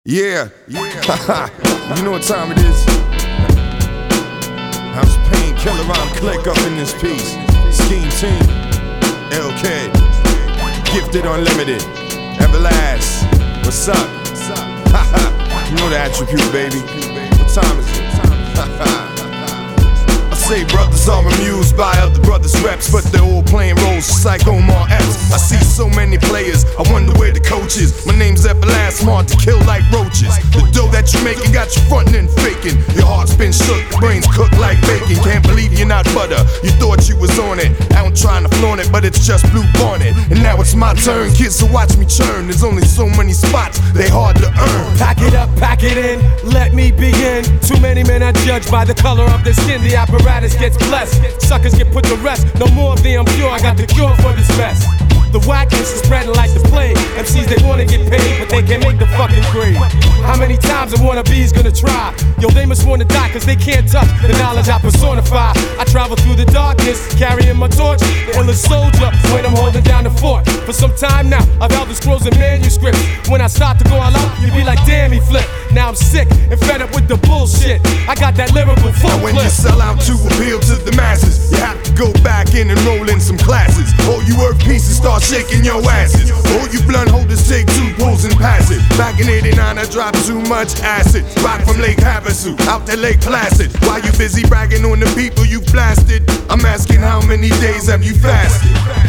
Yeah, you know what time it is. House Painkiller, I'm Click up in this piece. Scheme Team, LK, Gifted Unlimited, Everlast. What's up? You know the attribute, baby. What time is it? I say brothers are amused by other brothers' reps, but they're all playing roles just like Omar Epps. I see so many players, I wonder where the coach is. My name's Everlast, smart to kill like roaches. The dough that you're making got you frontin' and faking. Your heart's been shook, the brain's cooked like bacon. Can't believe you're not butter, you thought you was on it. Out trying to flaunt it, but it's just blue bonnet. And now it's my turn, kids, so watch me churn. There's only so many spots, they hard to earn. Pack it up, pack it in, let me begin. Too many men are judged by the color of their skin. The apparatus gets blessed, suckers get put to rest. No more of the I'm pure, I got the cure for this mess. The whackness is spreading like the plague. MCs, they wanna get paid, but they can't make the fucking grade. How many times a wannabe's gonna try? Yo, they must wanna die, cause they can't touch the knowledge I personify. I travel through the darkness, carrying my torch, the illest soldier when I'm holding down the fort. For some time now, I've held the scrolls and manuscripts. When I start to go all out, you be like, damn, he flipped. Now I'm sick and fed up with the bullshit. I got that lyrical full clip. When clip. you sell out to appeal to the masses, you have to go back in and roll in some classes. All you earth pieces start shaking your asses. All you blunt holders take 2 pulls and pass it. Back in '89 I dropped too much acid. Rock from Lake Havasu out to Lake Placid. While you busy bragging on the people you blasted, I'm asking how many days have you fasted?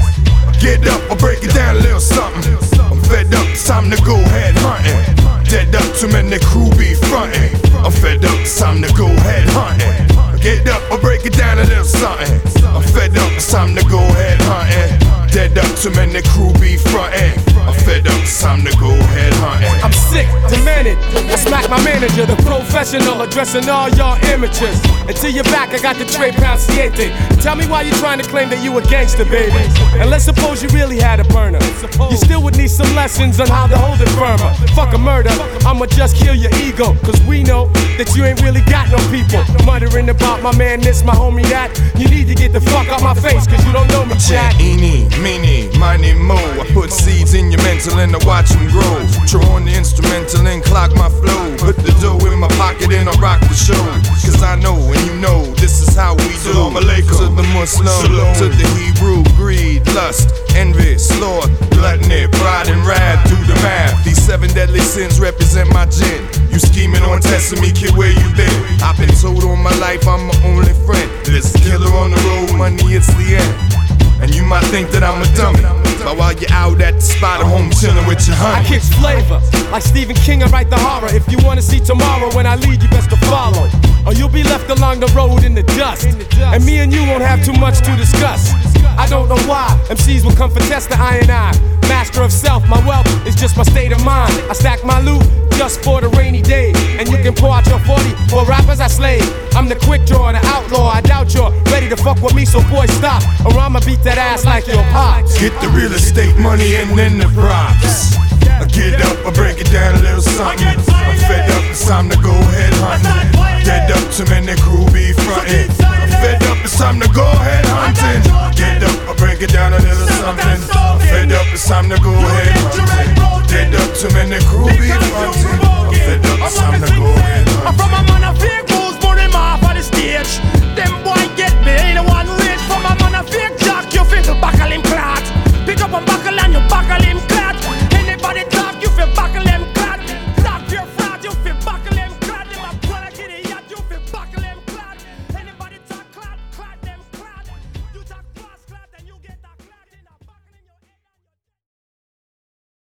Get up, I'll break it down a little something. I'm fed up, it's time to go head hunting. Dead up, too many crew be frontin'. I'm fed up, it's time to go head hunting. Get up, I'll break it down a little something. I'm fed up, it's time to go head hunting. Dead up, too many crew be frontin'. I'm fed up, it's time to go head hunting. I'm sick, demented. I smack my manager, the professional, addressing all y'all amateurs. Until you're back, I got the Tre Panciente. Tell me why you're trying to claim that you a gangster, baby. And let's suppose you really had a burner. You still would need some lessons on how to hold it firmer. Fuck a murder, I'ma just kill your ego. Cause we know that you ain't really got no people. Muttering about my man this, my homie that. You need to get the fuck out my face, cause you don't know me, chat. Eeny, meeny, miny, mo. I put seeds in your mental and I watch them grow. Throw on the instrumental and clock my flow. Put the dough in my pocket and I rock the show. Cause I know and you know this is how we do. To the Muslim, to the Hebrew, greed, lust, envy, sloth, gluttony, pride and wrath. Do the math. These 7 deadly sins represent my gin. You scheming on testing me, kid, where you been? I've been told all my life I'm my only friend. This killer on the road, money, it's the end. And you might think that I'm a dummy, but while you're out at the spot, I'm home chillin' with your honey. I kick flavor, like Stephen King, I write the horror. If you wanna see tomorrow when I lead, you best to follow. Or you'll be left along the road in the dust. And me and you won't have too much to discuss. I don't know why MCs will come for test the I. Master of self, my wealth is just my state of mind. I stack my loot just for the rainy day. And you can pour out your 40 for rappers I slay. I'm the quick draw, the outlaw. I doubt you're ready to fuck with me, so boy stop, or I'ma beat that ass like your pops. Get the real estate money and then the props. I get up, I break it down a little something. I'm fed up, it's time to go head hunting. Dead up, too many crew